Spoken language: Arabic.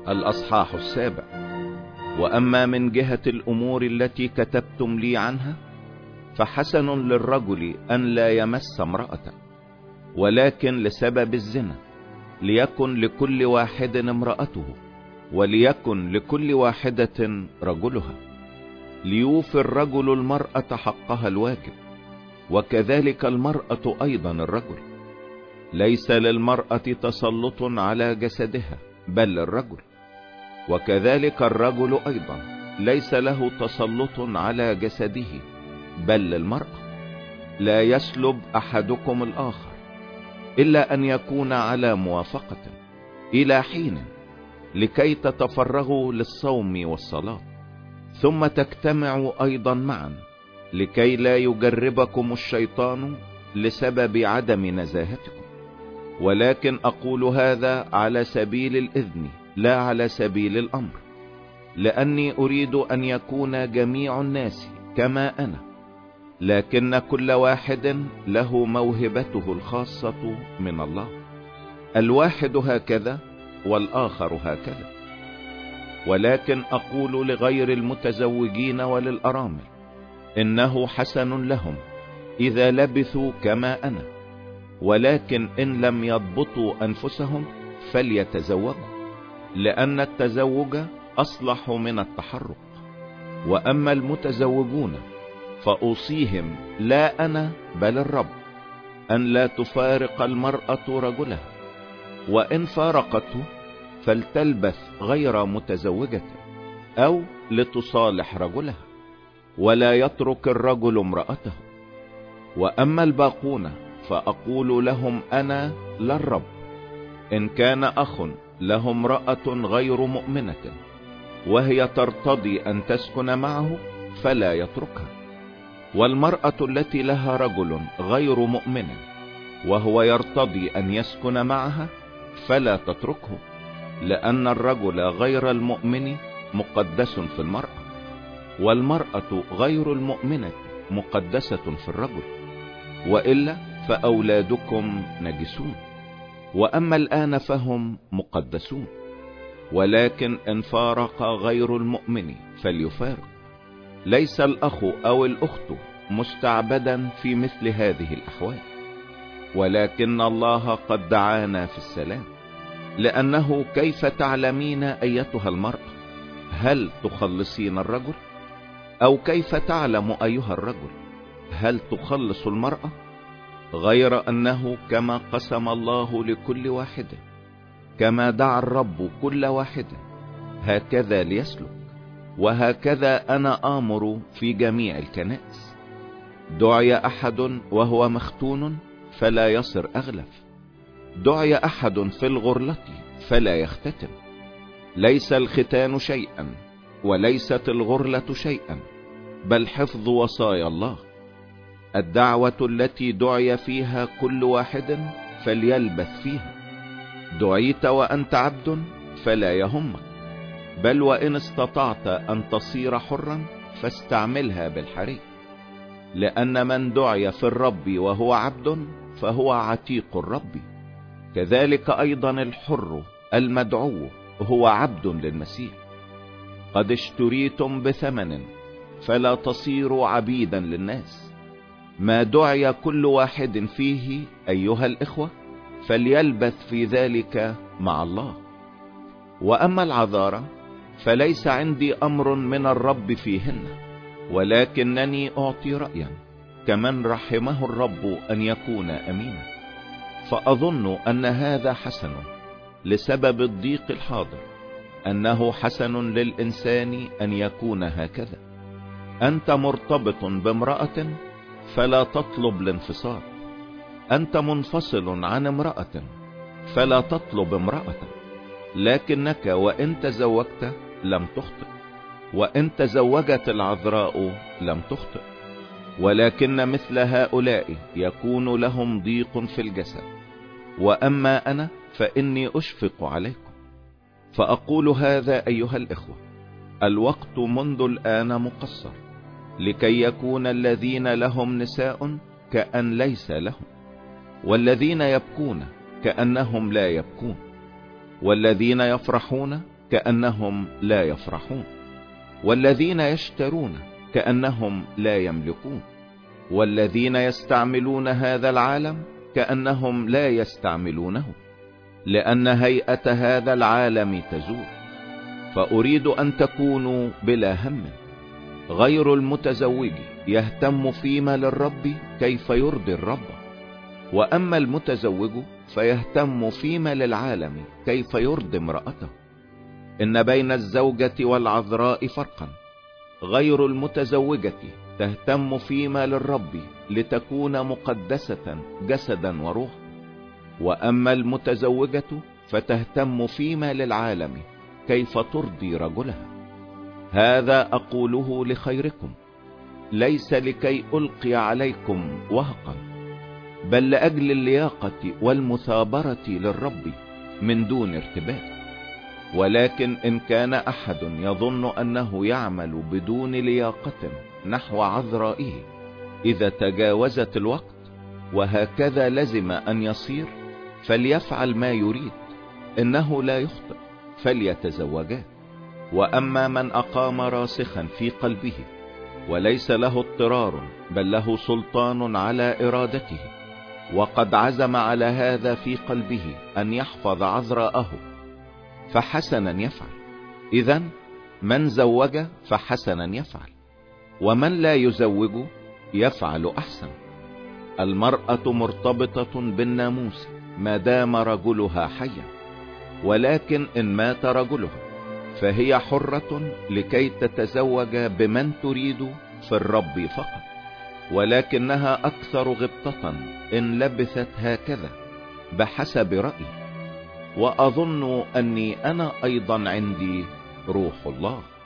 الأصحاح 7. وأما من جهة الأمور التي كتبتم لي عنها، فحسن للرجل أن لا يمس امرأة، ولكن لسبب الزنا ليكن لكل واحد امرأته، وليكن لكل واحدة رجلها، ليوفي الرجل المرأة حقها الواجب، وكذلك المرأة أيضا الرجل. ليس للمرأة تسلط على جسدها بل الرجل، وكذلك الرجل أيضا ليس له تسلط على جسده بل للمرأة. لا يسلب أحدكم الآخر، إلا أن يكون على موافقة إلى حين، لكي تتفرغوا للصوم والصلاة، ثم تجتمعوا أيضا معا، لكي لا يجربكم الشيطان لسبب عدم نزاهتكم. ولكن أقول هذا على سبيل الإذن لا على سبيل الأمر، لأني أريد أن يكون جميع الناس كما أنا، لكن كل واحد له موهبته الخاصة من الله، الواحد هكذا والآخر هكذا. ولكن أقول لغير المتزوجين وللأرامل إنه حسن لهم إذا لبثوا كما أنا، ولكن إن لم يضبطوا أنفسهم فليتزوجوا، لأن التزوج أصلح من التحرك. وأما المتزوجون فأوصيهم لا أنا بل الرب أن لا تفارق المرأة رجلها، وإن فارقته فلتلبث غير متزوجة، أو لتصالح رجلها، ولا يترك الرجل امرأته. وأما الباقون فأقول لهم أنا للرب، إن كان أخ له امرأة غير مؤمنة وهي ترتضي أن تسكن معه فلا يتركها، والمرأة التي لها رجل غير مؤمن وهو يرتضي أن يسكن معها فلا تتركه، لأن الرجل غير المؤمن مقدس في المرأة، والمرأة غير المؤمنة مقدسة في الرجل، وإلا فأولادكم نجسون، وأما الآن فهم مقدسون. ولكن إن فارق غير المؤمن فليفارق. ليس الأخ أو الأخت مستعبدا في مثل هذه الأحوال، ولكن الله قد دعانا في السلام. لأنه كيف تعلمين أيتها المرأة هل تخلصين الرجل؟ أو كيف تعلم أيها الرجل هل تخلص المرأة؟ غير أنه كما قسم الله لكل واحد، كما دعا الرب كل واحد، هكذا ليسلك. وهكذا أنا آمر في جميع الكنائس. دعي أحد وهو مختون فلا يصر أغلف، دعي أحد في الغرلة فلا يختتن. ليس الختان شيئا وليست الغرلة شيئا، بل حفظ وصايا الله. الدعوة التي دعي فيها كل واحد فليلبث فيها. دعيت وأنت عبد فلا يهمك، بل وإن استطعت أن تصير حرا فاستعملها بالحري، لأن من دعي في الرب وهو عبد فهو عتيق الرب. كذلك أيضا الحر المدعو هو عبد للمسيح. قد اشتريتم بثمن، فلا تصيروا عبيدا للناس. ما دعي كل واحد فيه أيها الإخوة فليلبث في ذلك مع الله. وأما العذارى فليس عندي أمر من الرب فيهن، ولكنني أعطي رأيا كمن رحمه الرب أن يكون أمينا. فأظن أن هذا حسن لسبب الضيق الحاضر، أنه حسن للإنسان أن يكون هكذا. أنت مرتبط بامرأة فلا تطلب الانفصال، أنت منفصل عن امرأة فلا تطلب امرأة. لكنك وإن تزوجت لم تخطئ، وإن تزوجت العذراء لم تخطئ. ولكن مثل هؤلاء يكون لهم ضيق في الجسد، وأما أنا فإني أشفق عليكم. فأقول هذا أيها الإخوة، الوقت منذ الآن مقصر، لكي يكون الذين لهم نساء كأن ليس لهم، والذين يبكون كأنهم لا يبكون، والذين يفرحون كأنهم لا يفرحون، والذين يشترون كأنهم لا يملكون، والذين يستعملون هذا العالم كأنهم لا يستعملونه، لأن هيئة هذا العالم تزول. فأريد أن تكونوا بلا هم، غير المتزوج يهتم فيما للرب كيف يرضي الرب، وأما المتزوج فيهتم فيما للعالم كيف يرضي امرأته. إن بين الزوجة والعذراء فرقا، غير المتزوجة تهتم فيما للرب لتكون مقدسة جسدا وروح، وأما المتزوجة فتهتم فيما للعالم كيف ترضي رجلها. هذا أقوله لخيركم، ليس لكي ألقي عليكم وهقا، بل لأجل اللياقة والمثابرة للرب من دون ارتباك. ولكن إن كان أحد يظن أنه يعمل بدون لياقة نحو عذرائه إذا تجاوزت الوقت، وهكذا لزم أن يصير، فليفعل ما يريد، إنه لا يخطئ، فليتزوجا. وأما من أقام راسخا في قلبه وليس له اضطرار بل له سلطان على إرادته، وقد عزم على هذا في قلبه أن يحفظ عذراءه، فحسنا يفعل. إذن من زوج فحسنا يفعل، ومن لا يزوج يفعل أحسن. المرأة مرتبطة بالناموس ما دام رجلها حيا، ولكن إن مات رجلها فهي حرة لكي تتزوج بمن تريد في الرب فقط، ولكنها أكثر غبطة إن لبثت هكذا بحسب رأيي، وأظن أني أنا أيضا عندي روح الله.